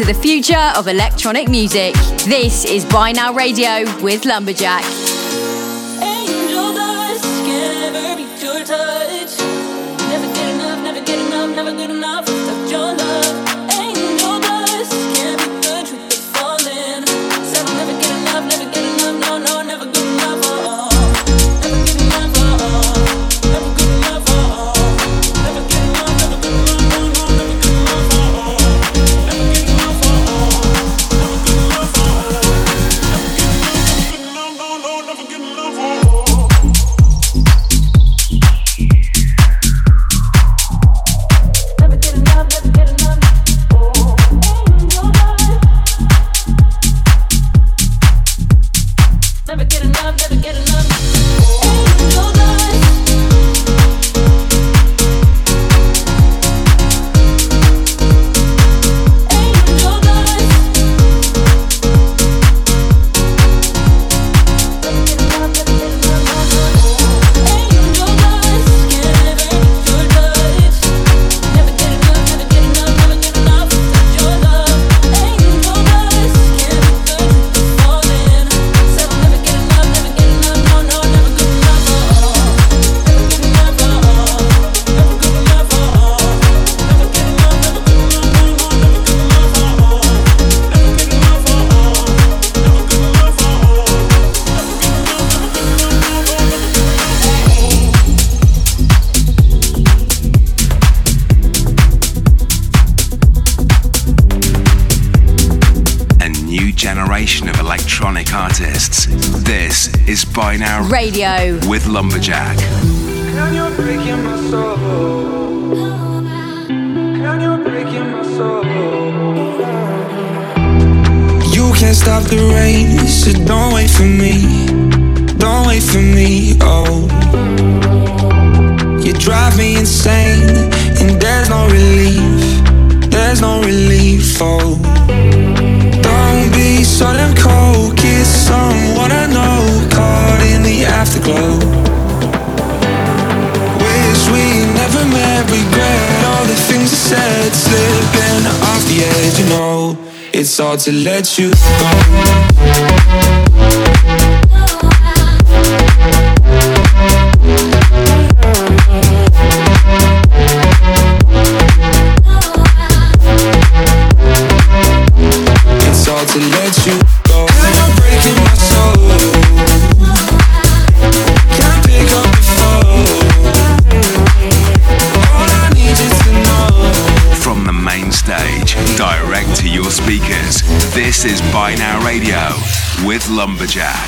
into the future of electronic music. This is Buy Now Radio with Lumberjack. Angel dust can never be your touch. Never get enough, never get enough, never good enough of your love. Angel dust can't be the truth that's falling. Said I'll never get enough, never get enough, no, no, never good enough. Oh, never good enough. Oh, never good enough. Oh, never get enough, never good enough, no, no, never good enough. Oh, never get enough. Oh, never good enough. Oh, never get enough, no, no, never get enough. Oh. Of electronic artists. This is Buy Now Radio with Lumberjack. And you're breaking my soul. And you're breaking my soul. You can't stop the rain, so don't wait for me. Don't wait for me, oh. You drive me insane, and there's no relief. There's no relief, oh. Don't be so damn cold, kiss someone I know, caught in the afterglow. Wish we never met, regret all the things I said, slipping off the edge, you know, it's hard to let you go. To let you go, and you're breaking my soul. Can't pick up the phone. All I need you to know. From the main stage, direct to your speakers, this is Buy Now Radio with Lumberjack.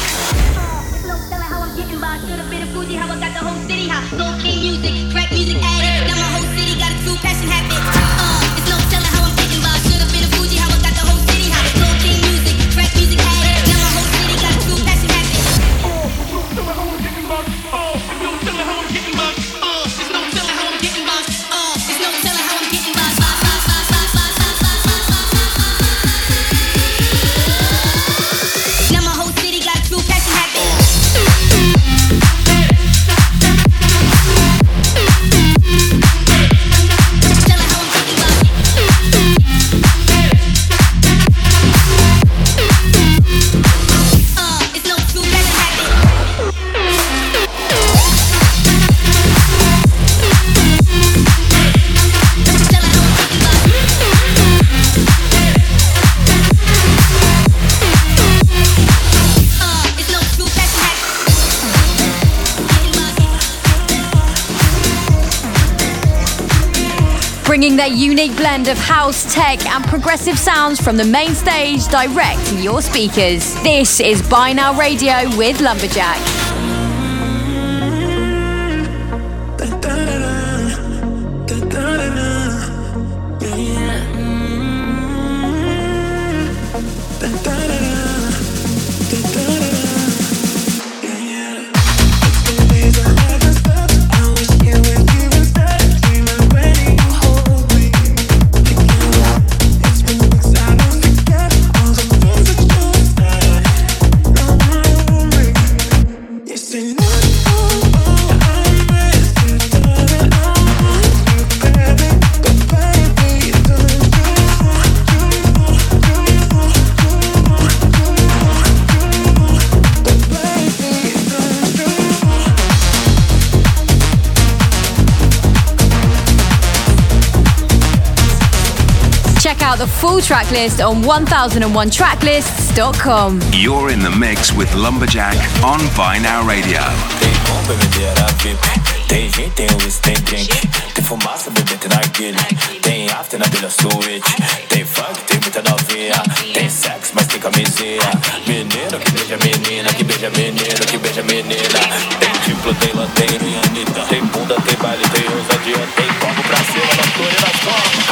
Bringing their unique blend of house, tech and progressive sounds from the main stage direct to your speakers. This is Buy Now Radio with Lumberjack. out the full track list on 1001tracklist.com. You're in the mix with Lumberjack on Buy Now Radio. Tem gin, tem whisky, tem drink. Tem fumaça, bebê, tem narguilha. Tem after na Vila Switch. Tem funk, tem muita novinha. Tem sexo, mas tem camisinha. Menino que beija menina, que beija menino, que beija menina. Tem diplo, tem lanteiro e Anitta. Tem bunda, tem baile, tem ousadia. Tem copo pra cima, na flor e nas costas.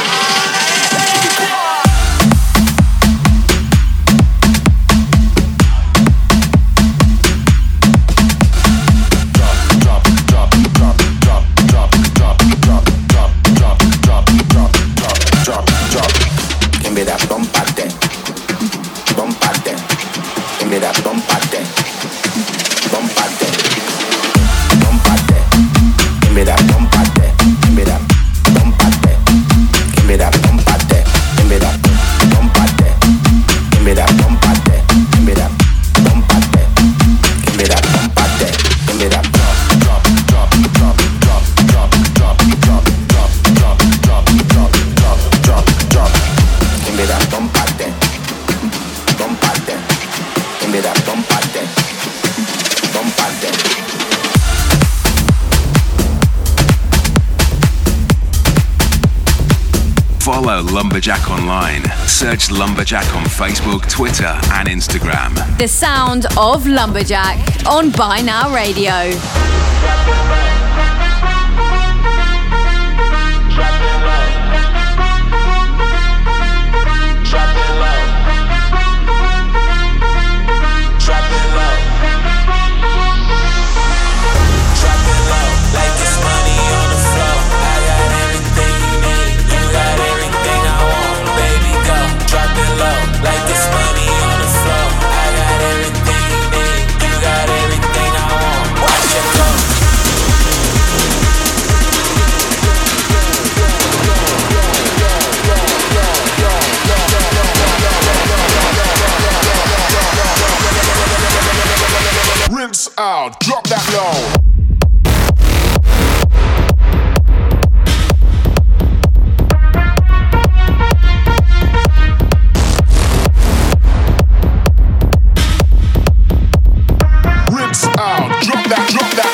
Follow Lumberjack online. Search Lumberjack on Facebook, Twitter, and Instagram. The sound of Lumberjack on Buy Now Radio. Out, drop that low. Rinse out, drop that, drop that.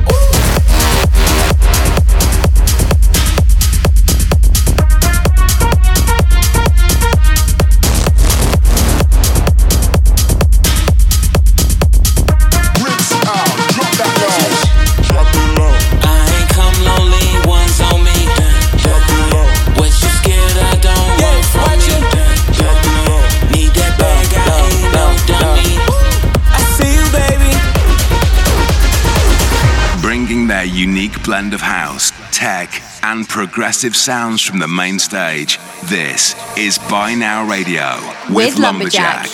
Their unique blend of house, tech, and progressive sounds from the main stage. This is Buy Now Radio with Lumberjack.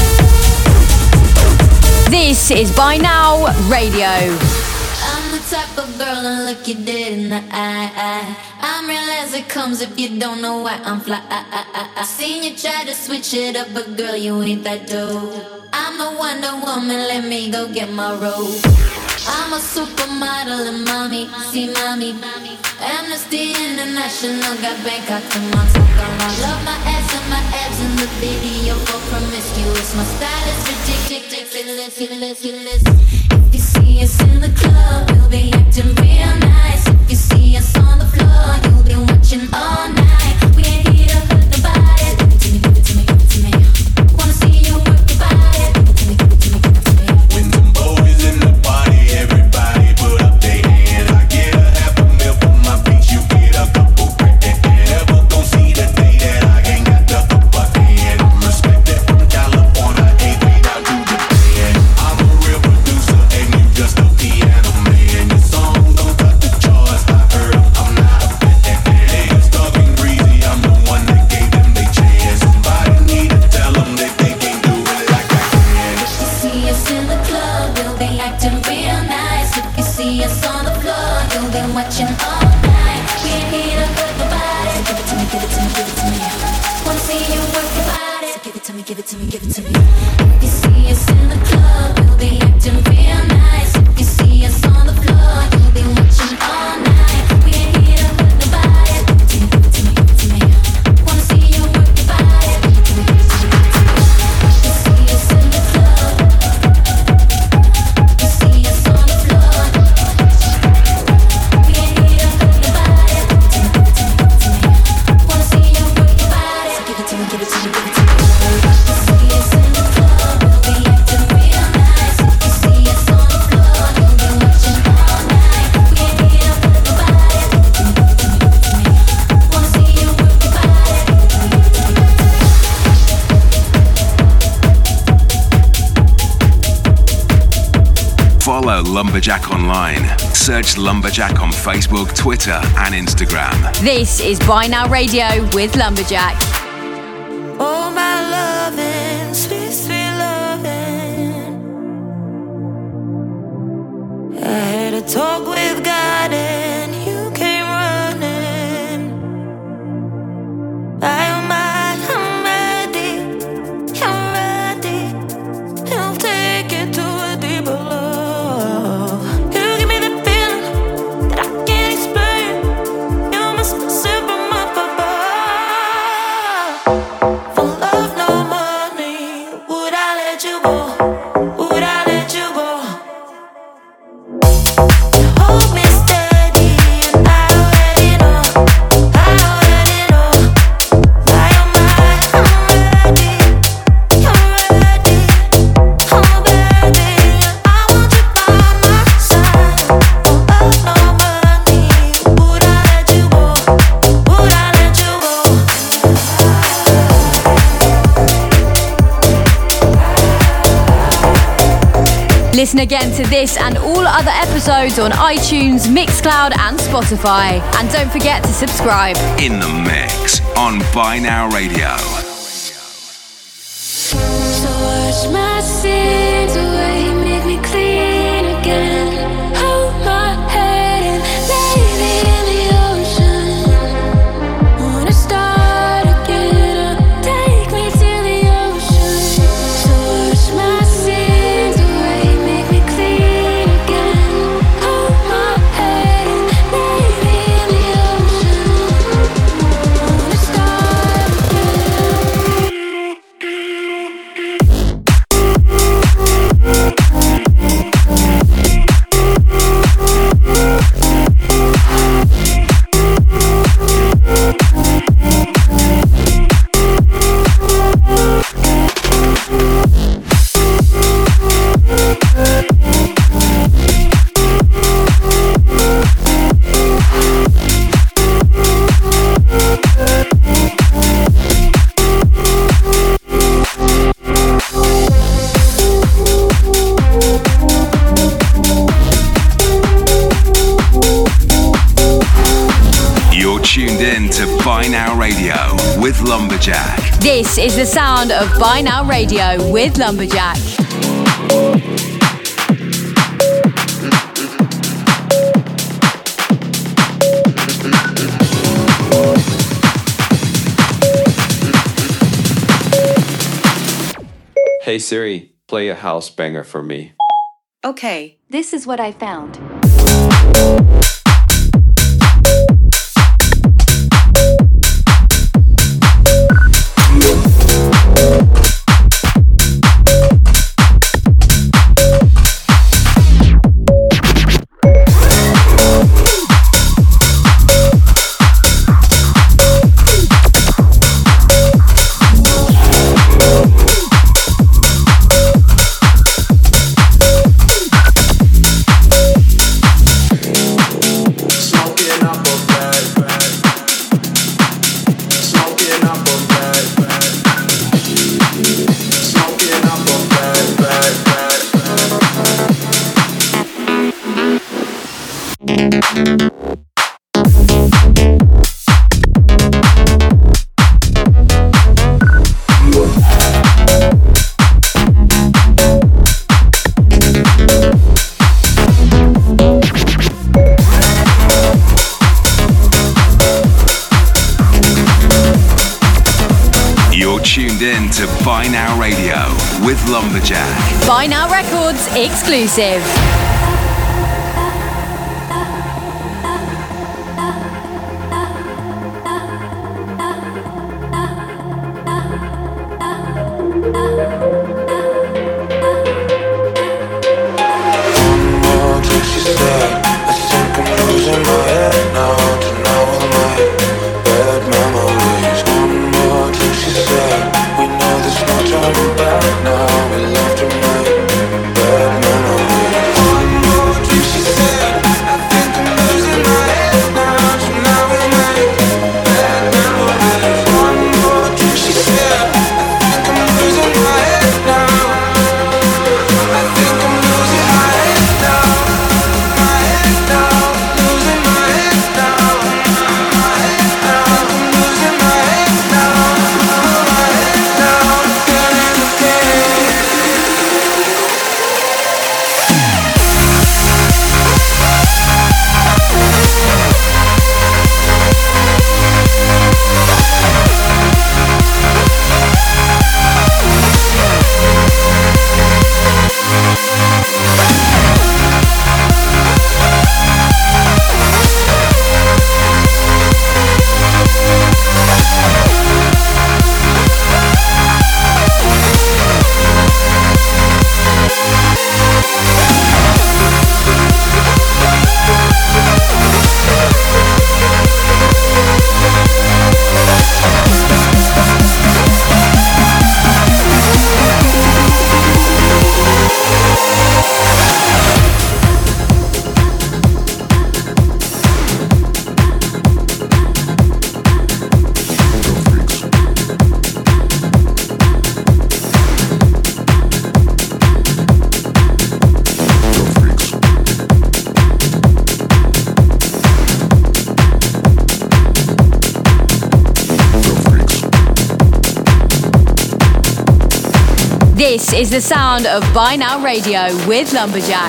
This is Buy Now Radio. I'm the type up a girl and look you dead in the eye. I'm real as it comes if you don't know why I'm fly. I seen you try to switch it up, but girl, you ain't that dope. I'm the Wonder Woman, let me go get my robe. I'm a supermodel and mommy, see mommy. Amnesty International got Bangkok to Montauk. I love my ass and my abs in the video for promiscuous. My style is ridiculous. If you see us in the club, we'll be acting real nice. If you see us on the floor, you'll be watching all night. We ain't here to hurt nobody. Give it to me, give it to me, give it to me. Wanna see you work your body. Give it to me, give it to me, give it to me. When them boys in the party, everybody put up their hands. I get a half a mil for my piece, you get a couple grand. Never gon' see the day that I ain't got the upper hand. Respect it from California, ain't way down to Japan. I'm a real producer and you just a piano man. Your song don't cut the charts, I heard I'm not a fan. They is talking greasy, I'm the one that gave them their chance. Somebody need to tell them that they can't do it like I can. If you see us in the club, we'll be acting real nice. If you see us on the floor, you'll be watching all night. We ain't here to hurt nobody. So give it to me, give it to me, give it to me. Wanna see you work your body. So give it to me, give it to me, give it to me. If you see us in the club, we'll be acting real nice. If you see us on the floor, you'll be watching all night. We ain't here to hurt nobody. Give it to me, give it to me, give it to me. Wanna see you work your body. Give it to me, give it to me, give it to me. If you see us in the club, you see us on the floor. We ain't here to hurt nobody. Give it to me, give it to me, give it to me. Wanna see you work your body. So give it to me, give it to me, give it to me. You see us in the club, we'll be acting real nice. If you see us on the floor, you'll be watching all night. We ain't here to hurt nobody. Give it to me, give it to me, give it to me. Wanna see you work your body. Give it to me, give it to me, give it to me. Follow Lumberjack online. Search Lumberjack on Facebook, Twitter, and Instagram. This is Buy Now Radio with Lumberjack. Oh, my loving, sweet, sweet loving. I had a talk with God and you came running. I'm ready, I'm ready. He'll take it to a deeper love. You give me the feeling that I can't explain. You must be sent from up above. For love, no money, would I let you go? Would I let you go? Hold me steady and I already know. I already know. I am mine, I'm ready. I'm ready. I'm ready. I want you by my side. For love, no money, would I let you go? Would I let you go? Listen again to this and all other episodes on iTunes, Mixcloud, and Spotify. And don't forget to subscribe. In the mix on Buy Now Radio. So wash my sins away, make me clean again. Hold my head and lay me in the ocean. Wanna start again, take me to the ocean. So wash my sins away, make me clean again. Hold my head and lay me in the ocean. Wanna start again. You're tuned in to Buy Now Radio with Lumberjack. This is the sound of Buy Now Radio with Lumberjack. Hey Siri, play a house banger for me. Okay. This is what I found. To Buy Now Radio with Lumberjack. Buy Now Records exclusive. This is the sound of Buy Now Radio with Lumberjack.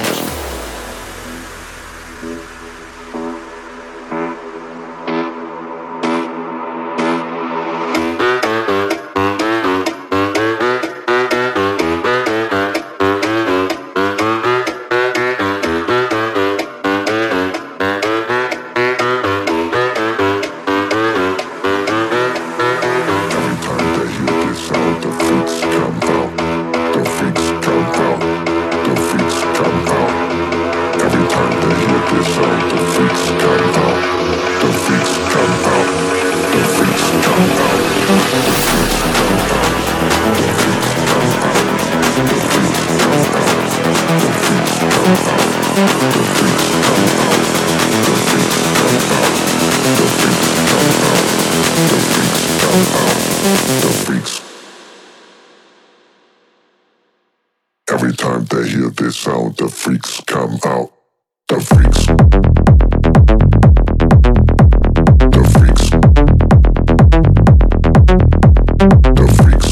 Every time they hear this sound, the freaks come out. The freaks. The freaks. The freaks.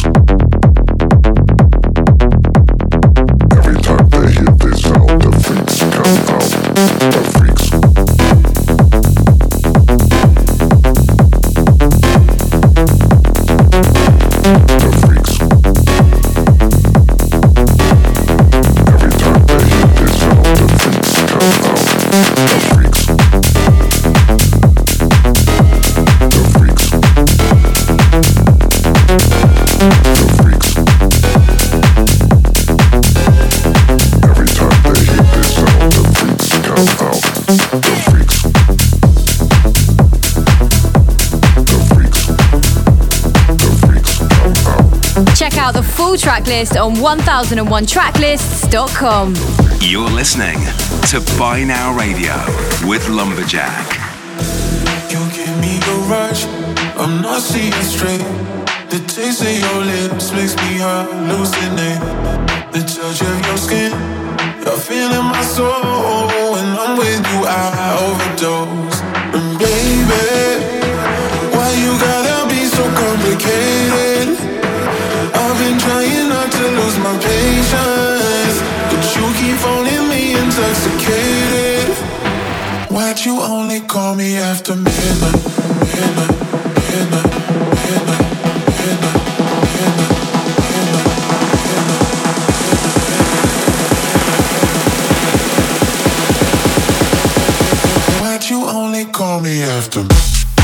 Every time they hear this sound, the freaks come out. The freaks. The freaks. out the full track list on 1001tracklist.com. You're listening to Buy Now Radio with Lumberjack. You give me a rush, I'm not seeing straight. The taste of your lips makes me hallucinate. The touch of your skin, you're feeling my soul. When I'm with you, I overdose. And baby, why you gotta be so complicated? I've been trying not to lose my patience, but you keep holding me intoxicated. Why'd you only call me after midnight, midnight, midnight, midnight, midnight, midnight, midnight, midnight? Why'd you only call me after midnight?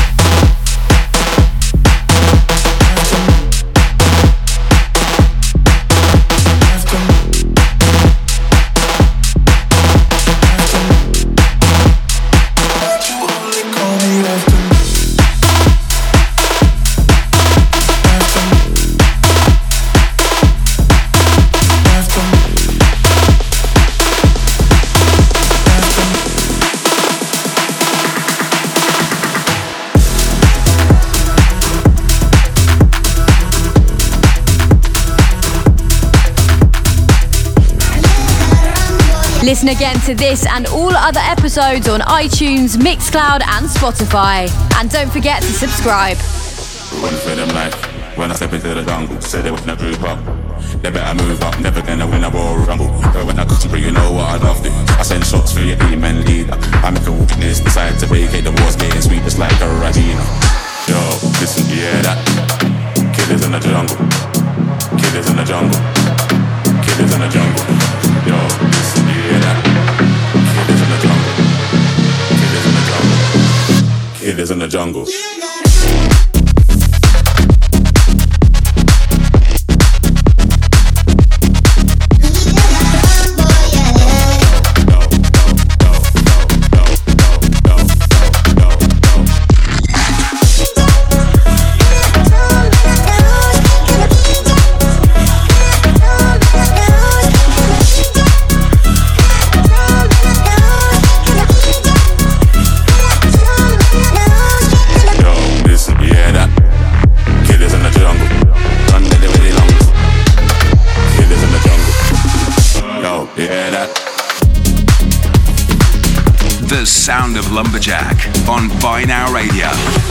Listen again to this and all other episodes on iTunes, Mixcloud and Spotify. And don't forget to subscribe. When for them life, when I step into the jungle, said they wanna group up. They better move up, never gonna win a Royal Rumble. But when I come through, you know what I love to. I send shots through your demon leader. I make a witness, decide to vacate the walls, getting sweet just like a Rajina. Yo, listen, you hear that? Killers in the jungle. Killers in the jungle. Killers in the jungle. Yo, listen, you hear that? Killers in the jungle. Killers in the jungle. Killers in the jungle. The sound of Lumberjack on Buy Now Radio.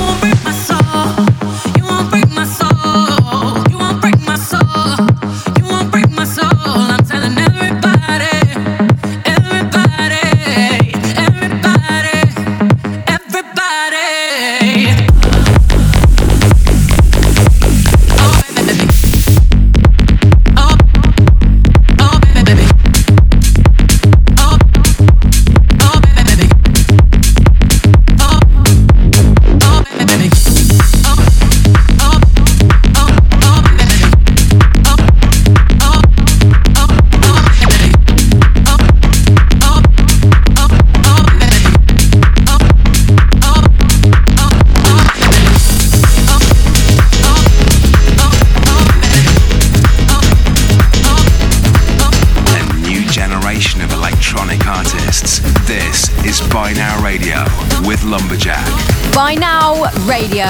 Buy Now Radio.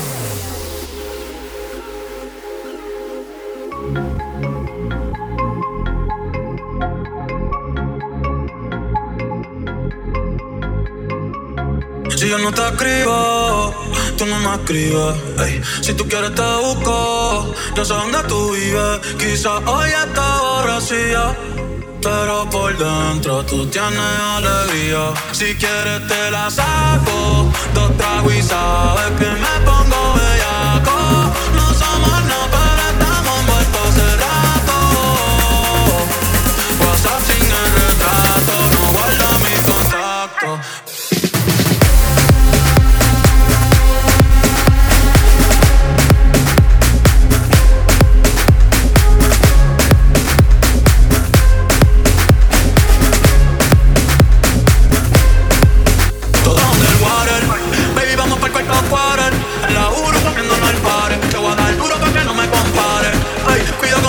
Si yo no te escribo, tú no me escribes. Ey, si tú quieres te busco, yo sé dónde tú vives. Quizás hoy está borracía, pero por dentro tú tienes alegría. Si quieres te la saco, dos tragos y sabes que me pongo bellaco. No somos no, pero estamos envueltos hace rato. WhatsApp sin el retrato, no guarda mi contacto. Cuidado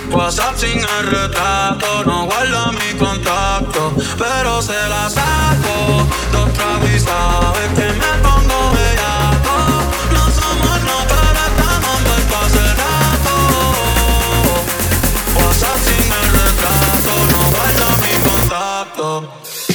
WhatsApp sin el retrato, no guarda mi contacto, pero se la saco. Dos tragos y sabes que me pongo bellaco. No somos no, pero estamos envueltos hace rato. WhatsApp sin el retrato, no guarda mi contacto.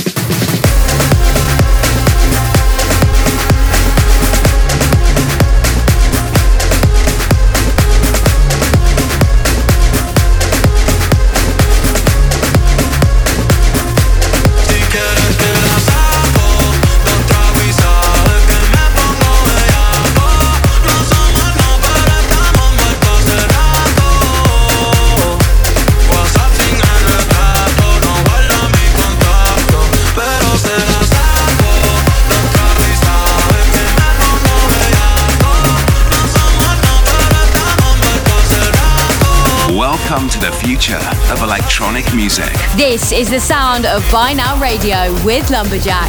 Welcome to the future of electronic music. This is the sound of Buy Now Radio with Lumberjack.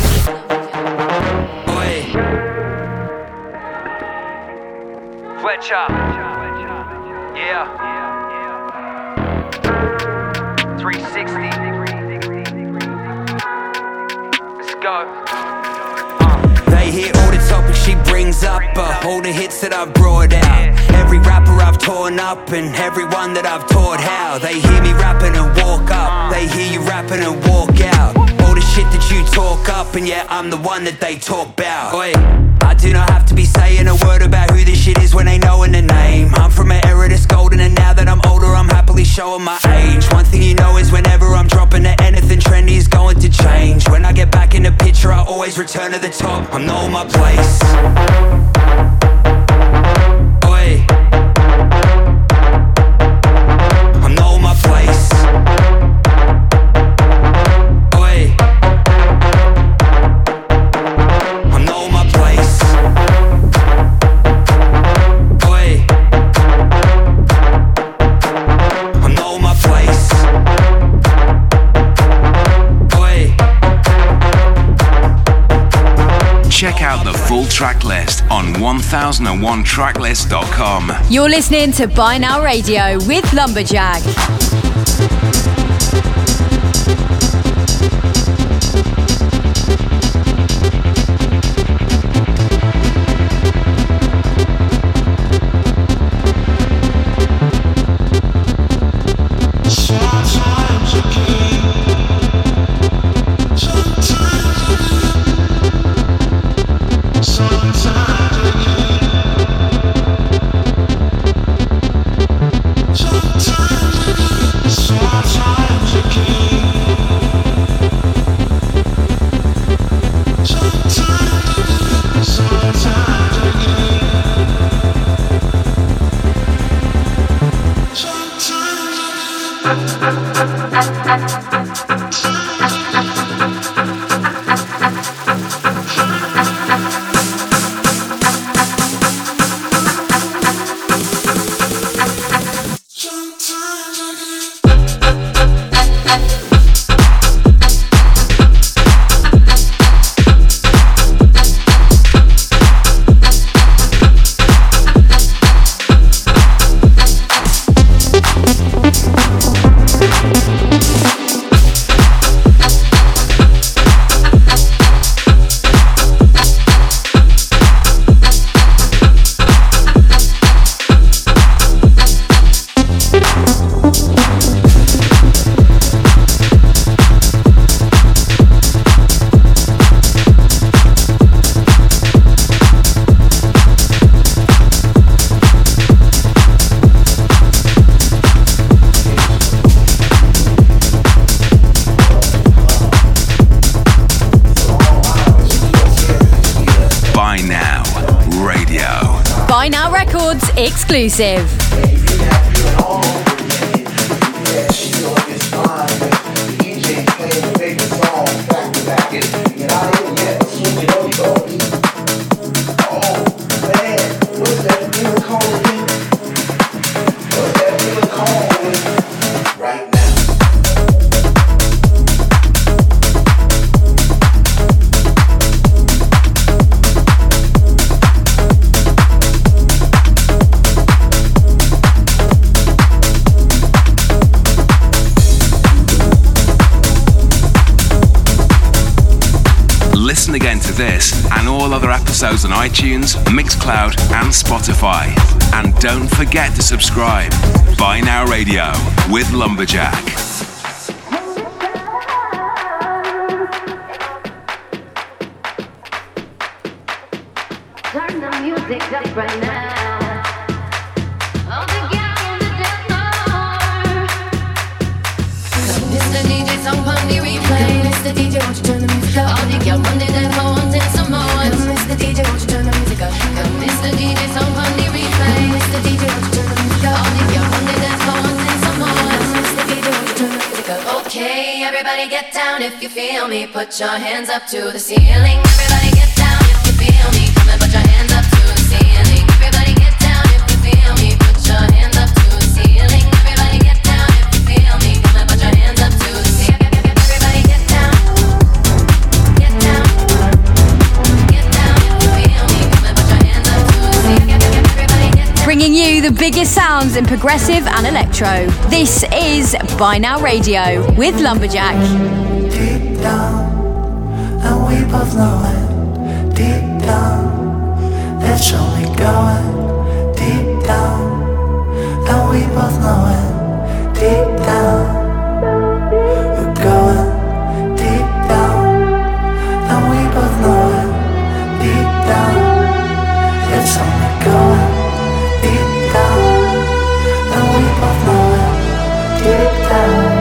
Fletcher. Yeah. 360. Let's go. They hear all the topics she brings up, all the hits that I've brought out. Every rapper I've torn up and everyone that I've taught how. They hear me rapping and walk up, they hear you rapping and walk out. All the shit that you talk up and yeah, I'm the one that they talk about. Oi, I do not have to be saying a word about who this shit is when they knowin' the name. I'm from an era that's golden and now that I'm older I'm happily showing my age. One thing you know is whenever I'm dropping to anything trendy is going to change. When I get back in the picture I always return to the top, I know my place. Oi, I know my place. Oi, I know my place. Oi, I know my place. Oi. Check out the full track list on 1001tracklist.com. You're listening to Buy Now Radio with Lumberjack. Exclusive. Listen again to this and all other episodes on iTunes, Mixcloud, and Spotify. And don't forget to subscribe. Buy Now Radio with Lumberjack. Turn the music up right now. Mr. DJ, song on the replay. Mr. DJ, won't you turn the music up? All the girls wanted that hoe, wanted some more. Mr. DJ, won't you turn the music up? Mr. DJ, song on the replay. Mr. DJ, won't you turn the music up? All the girls wanted that hoe, wanted some more. Mr. DJ, won't you turn the music up? Okay, everybody get down if you feel me. Put your hands up to the ceiling. Everybody get down if you feel me. Come and put your hands up to the ceiling. Everybody get down if you feel me. Put your hands up to the ceiling. Everybody get down if you feel me. Come and put your hands up to the ceiling. Everybody get down. Get down. Get down if you feel me. Come and put your hands up to the ceiling. Everybody get down. Bringing you the biggest sounds in progressive and electro. This is Buy Now Radio with Lumberjack. Deep down, and we both know it. Deep down, let's show me going. Deep down, and we both know it. Deep down, we're going. Deep down, and we both know it. Deep down, let's show me going. Deep down, and we both know it. Deep down.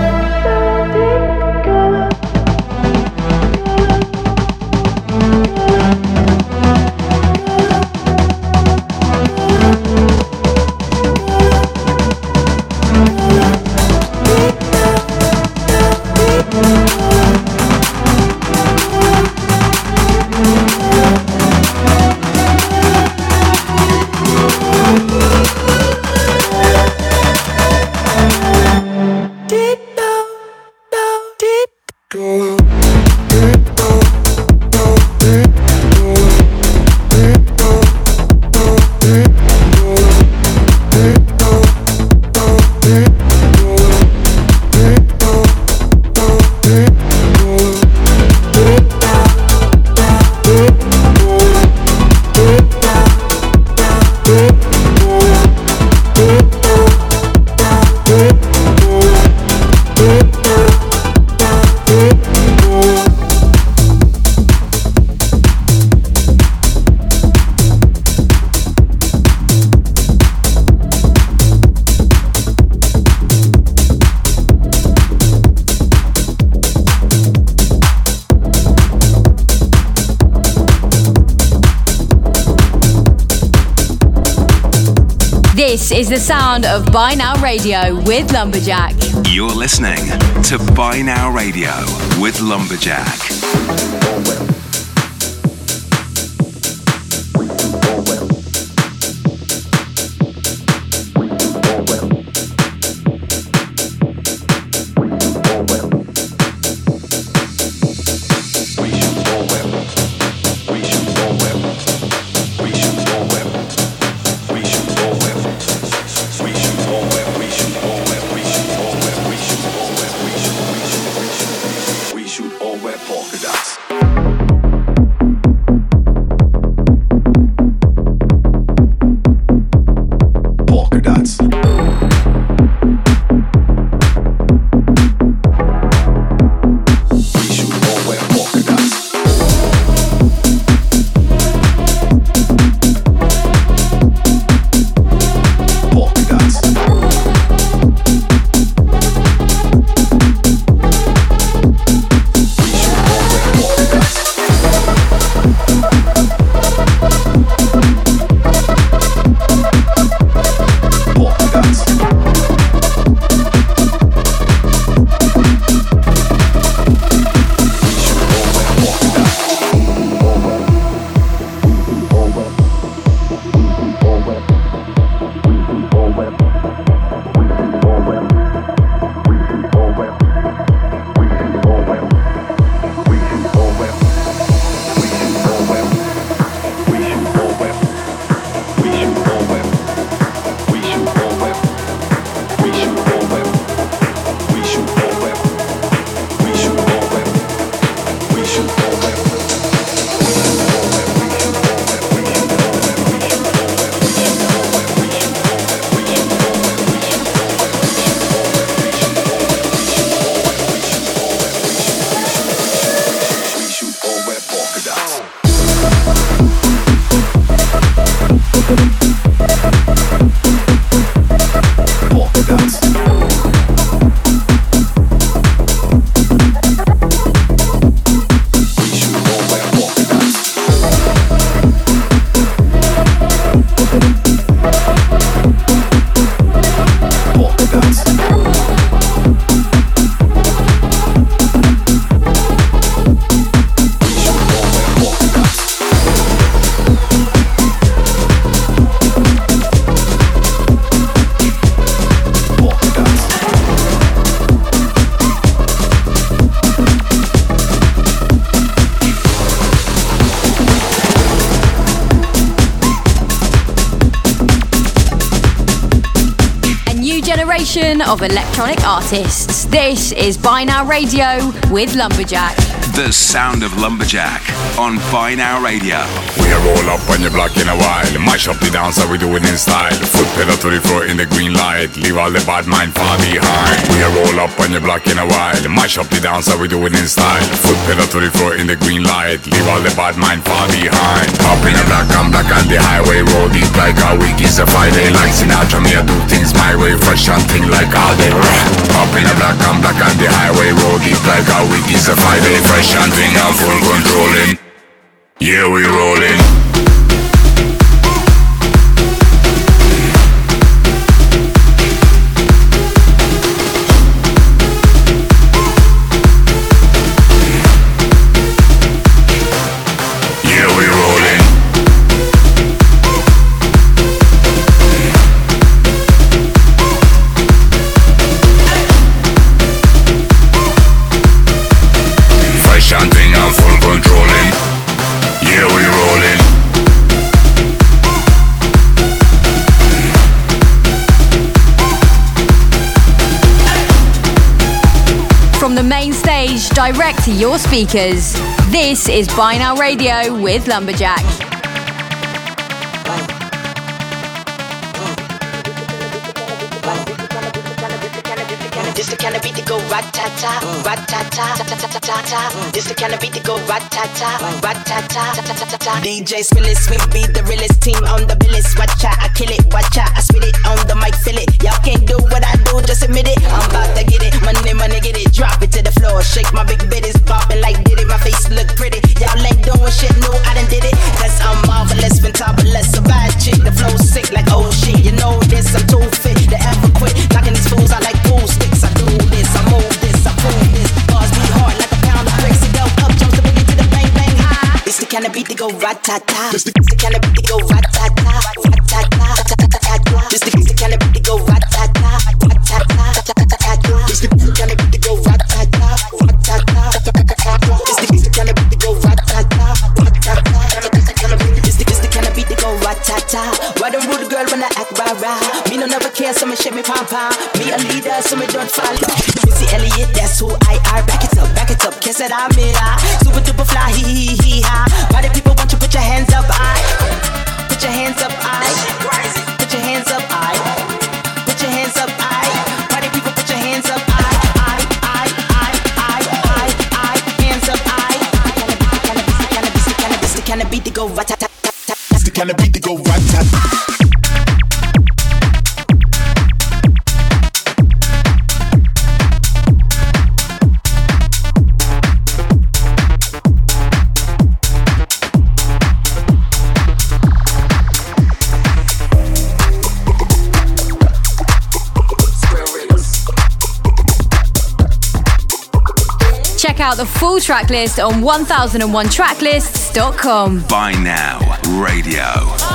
This is the sound of Buy Now Radio with Lumberjack. You're listening to Buy Now Radio with Lumberjack. selection of electronic artists. This is Buy Now Radio with Lumberjack. The sound of Lumberjack on Buy Now Radio. We are roll up on your block in a while. Mash up the dance how we do it in style. Foot pedal to the floor in the green light. Leave all the bad mind far behind. We are roll up on your block in a while. Mash up the dance how we do it in style. Foot pedal to the floor in the green light. Leave all the bad mind far behind. Up in the black, I'm black on the highway. Roll deep like a week is a Friday. Like Sinatra, me I do things my way. Fresh and thing like all day. Up in the black, I'm black on the highway. Roll deep like a week is a Friday. Fresh and thing, I'm full controlling. Yeah, we rolling. From the main stage direct to your speakers, this is Buy Now Radio with Lumberjack. This the kind of beat to go rat-ta-ta, rat-ta-ta, ta-ta-ta-ta-ta. This the kind of beat to go rat-ta-ta, rat-ta-ta, ta-ta-ta-ta. DJ Spillis, we be the realest team on the billis. Watch out, I kill it, watch out, I spit it on the mic, feel it. Y'all can't do what I do, just admit it. I'm about to get it, money, get it. Drop it to the floor, shake my big bitties, bopping like did it. My face look pretty, y'all ain't doing shit, no, I done did it. Cause I'm marvelous, fantabulous, a bad chick. The flow sick like oh shit, you know this, I'm too fit to ever quit. Knocking these fools out like pool sticks. I do this, I move this, I prove this. Bars be hard like a pound of bricks. It go up, jumps the boogie to the bang, bang, high. It's the kind of beat that go rat-ta-ta. It's the kind of beat that go rat-ta-ta, rat-ta-ta, ta-ta-ta-ta. It's the kind of beat that go rat-ta-ta, rat-ta-ta, ta-ta-ta-ta. It's the kind of beat that go rat-ta-ta, rat-ta-ta, ta-ta-ta-ta. It's the kind of beat that go rat-ta-ta, rat-ta-ta, ta-ta-ta-ta. It's the kind of beat that go rat-ta-ta. Why don't rude girl when I act rah-rah? Me no never care, so me shake me pom-pom. Me a leader, so me don't follow. Missy Elliott, that's who I are. Back it up, kiss it, I'm it. Super duper fly, hee-hee-hee-ha. Why do people want you put your hands up, put your hands up, put your hands up, put your hands up, why do people put your hands up, hands up, It's the kind of beat to go rat-ta-ta-ta. It's the kind of beat to go rat-ta-ta. Check out the full track list on 1001tracklist.com. Buy Now Radio.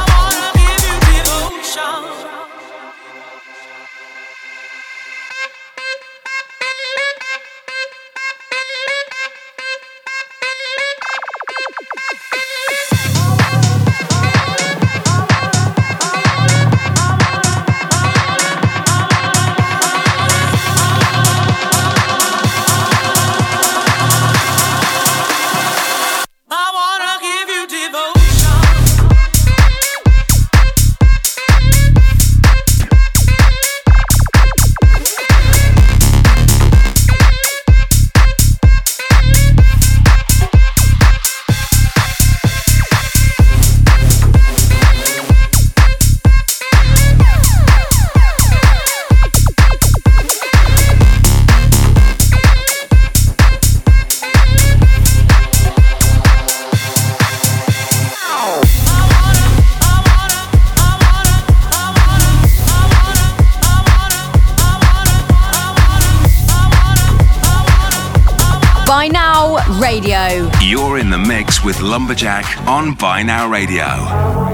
Buy Now Radio. You're in the mix with Lumberjack on Buy Now Radio.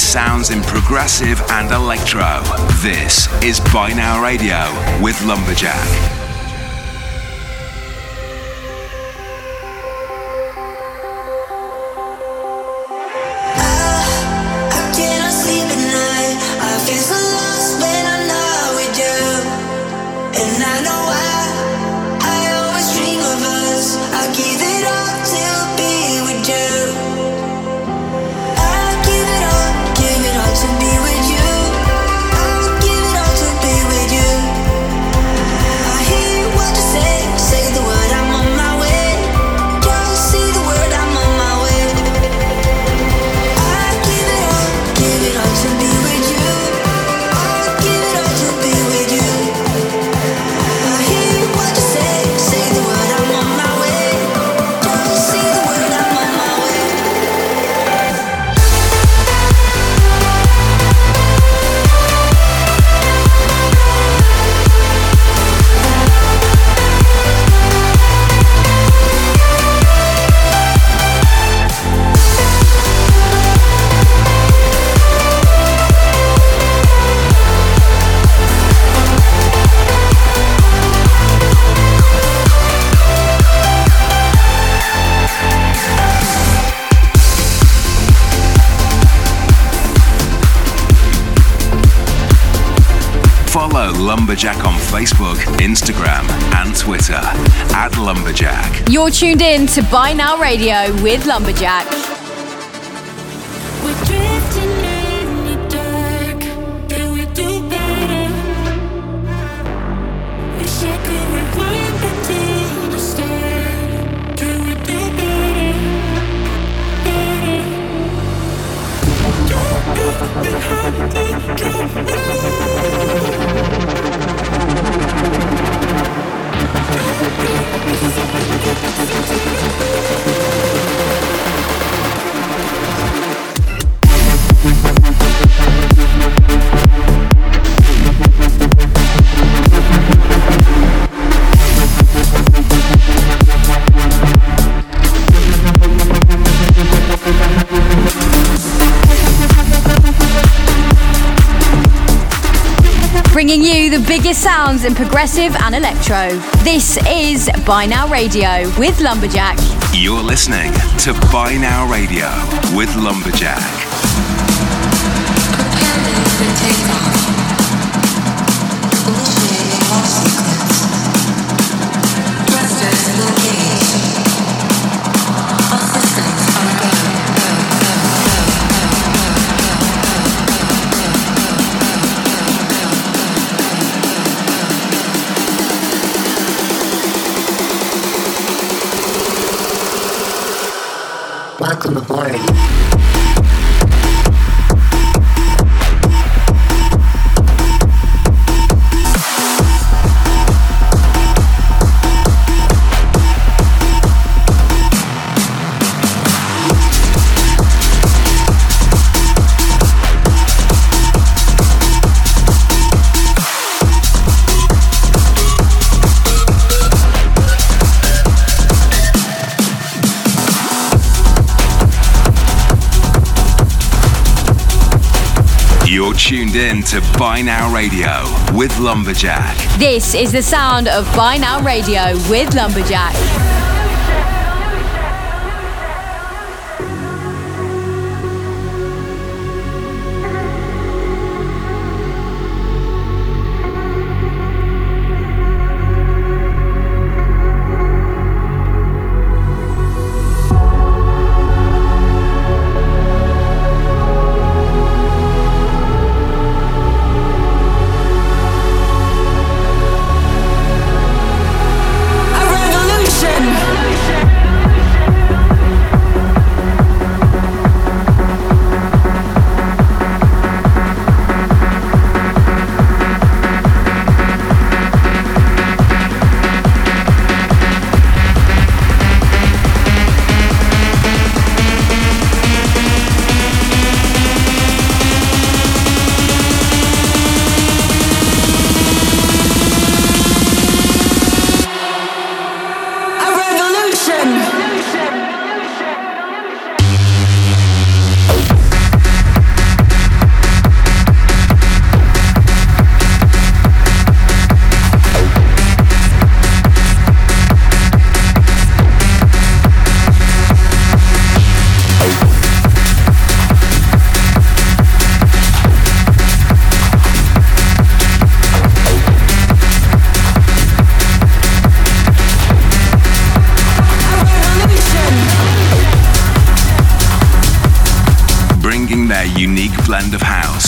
sounds in progressive and electro. This is By Now Radio with Lumberjack. Lumberjack on Facebook, Instagram, and Twitter @Lumberjack. You're tuned in to By Now Radio with Lumberjack. We're drifting in the dark, can we do better? Wish I could rewind back to the start. Can we do better? Bringing you the biggest sounds in progressive and electro. This is By Now Radio with Lumberjack. You're listening to By Now Radio with Lumberjack. Preparing for takeoff. Initiating launch sequence. Thrusters engaged. All systems are go. Welcome aboard. You're tuned in to By Now Radio with Lumberjack. This is the sound of By Now Radio with Lumberjack. A revolution.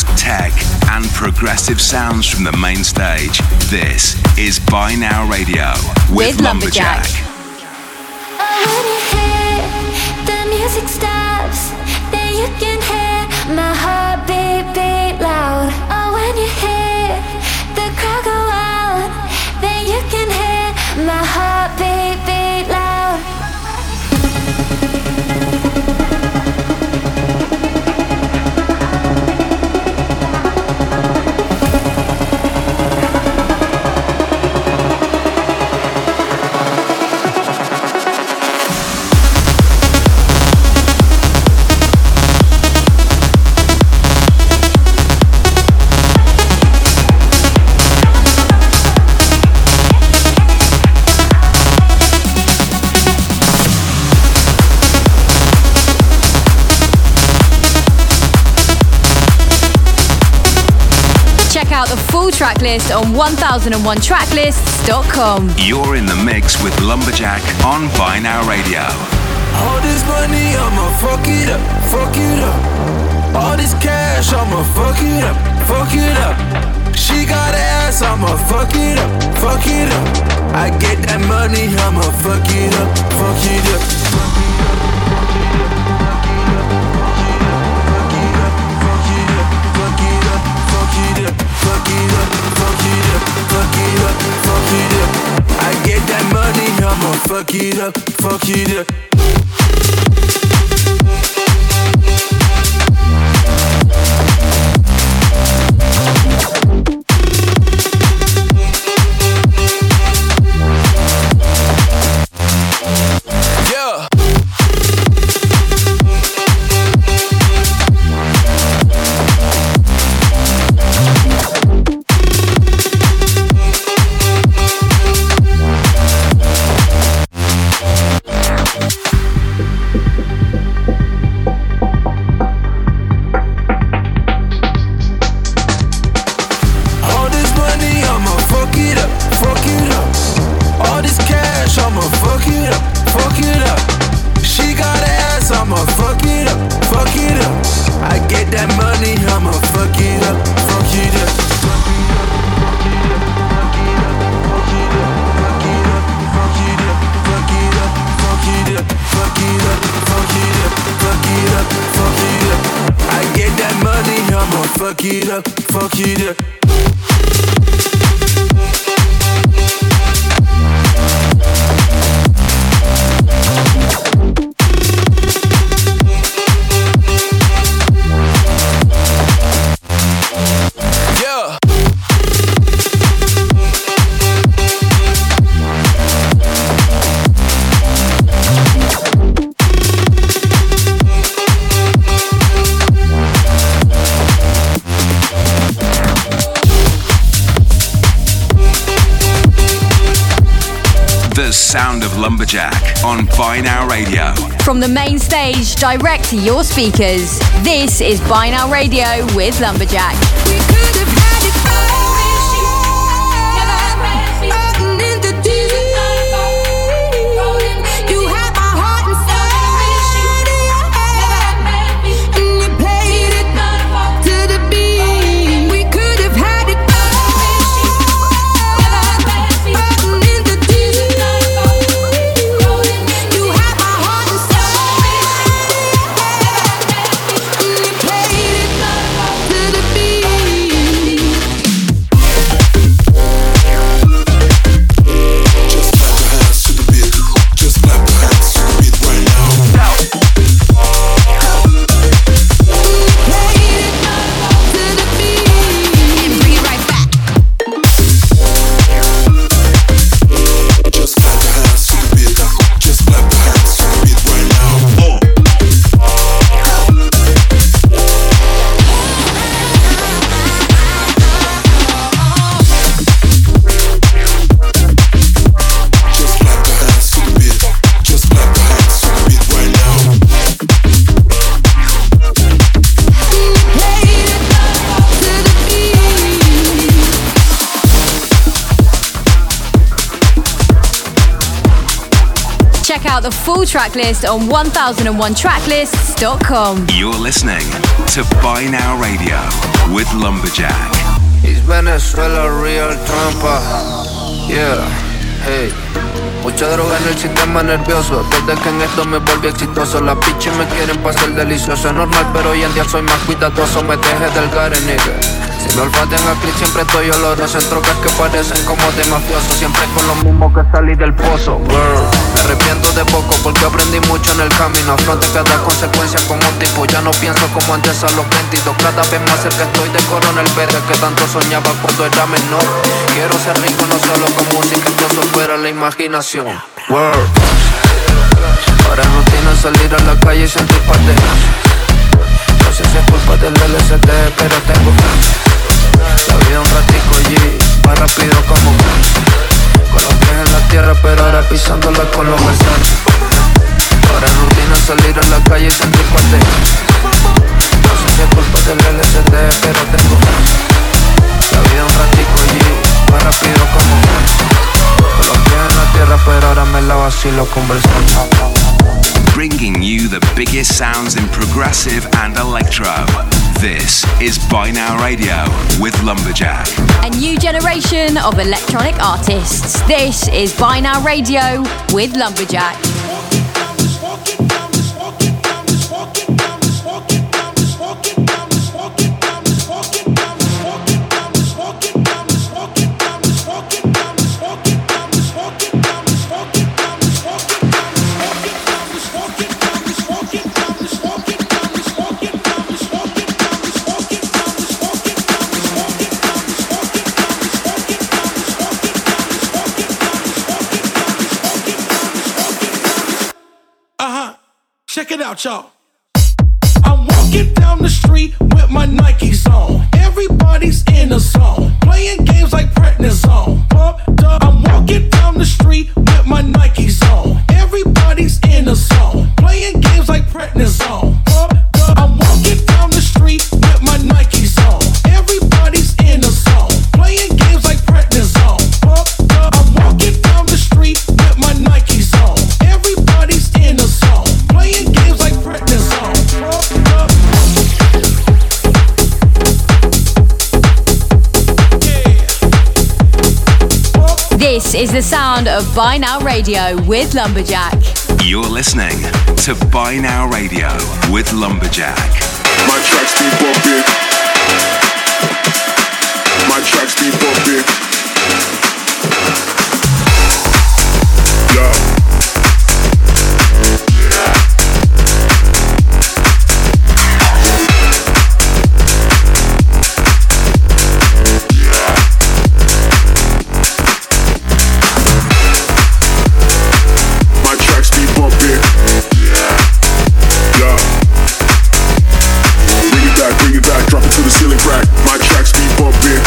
house, tech, and progressive sounds from the main stage. This is By Now Radio with Lumberjack. Oh, when you hear the music stops, then you can hear my heart beat loud. Oh, when you hear the crowd go out, then you can hear my heart beat loud. Out the full track list on 1001tracklist.com. You're in the mix with Lumberjack on By Now Radio. All this money, I'ma fuck it up, fuck it up. All this cash, I'ma fuck it up, fuck it up. She got ass, I'ma fuck it up, fuck it up. I get that money, I'ma fuck it up, fuck it up. Fuck it up, fuck it up, fuck it up, fuck it up. I get that money, I'ma fuck it up, fuck it up. Fuck it up, fuck it up. Sound of Lumberjack on By Now Radio. From the main stage direct to your speakers, this is By Now Radio with Lumberjack. We could have had it all. In the deep, you had my heart inside, and you played it to the beat. We could have had it all. In the deep. Be Check out the full track list on 1001tracklist.com. You're listening to Buy Now Radio with Lumberjack. It's Venezuela, real trampa. Yeah, hey. Mucha droga en el sistema nervioso. Desde que en esto me volví exitoso. Las bitches me quieren pasar delicioso. Es normal, pero hoy en día soy más cuidadoso. Me dejé del gare, nigga. Si me olfaten a clic siempre estoy oloroso. En trocas que parecen como de mafioso. Siempre con lo mismo que salí del pozo. Me arrepiento de poco porque aprendí mucho en el camino. Afronté cada consecuencia como un tipo. Ya no pienso como antes a los 22. Cada vez más cerca estoy de coronel verga que tanto soñaba cuando era menor. Quiero ser rico no solo con música, incluso fuera la imaginación. Ahora es rutina salir a la calle y sentir parte. No sé si es culpa del LSD, pero tengo la vida un ratico allí, más rápido como con los pies en la tierra, pero ahora pisándola con los Versace. Ahora es rutina salir a la calle y sentir parte. No sé si es culpa del LSD, pero tengo la vida un ratico allí, más rápido como con los pies en la tierra, pero ahora me la vacilo conversando. Bringing you the biggest sounds in progressive and electro. This is Buy Now Radio with Lumberjack. A new generation of electronic artists. This is Buy Now Radio with Lumberjack. Check it out, y'all. I'm walking down the street with my Nikes on. Everybody's in the zone, playing games like prednisone. Pumped up. I'm walking down the street with my Nikes on. Everybody's in the zone, playing games like prednisone. Pumped up. I'm walking down the street with my Nikes on. Everybody's in the zone, playing games like prednisone. Pumped up. I'm walking down the street with my Nikes on. Everybody's in the zone, playing games like prednisone. Pumped up. This is the sound of Buy Now Radio with Lumberjack. You're listening to Buy Now Radio with Lumberjack. My tracks be bumping. My tracks be bumping. Yeah. Drop it to the ceiling crack. My tracks be bumping.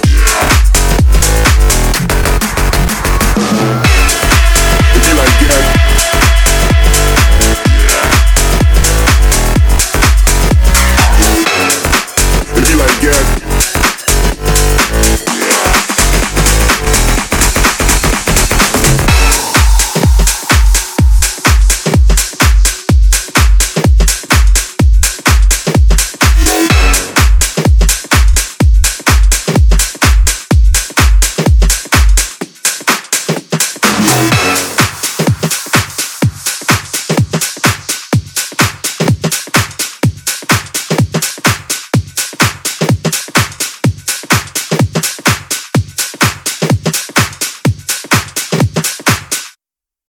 If you like that. If you like that.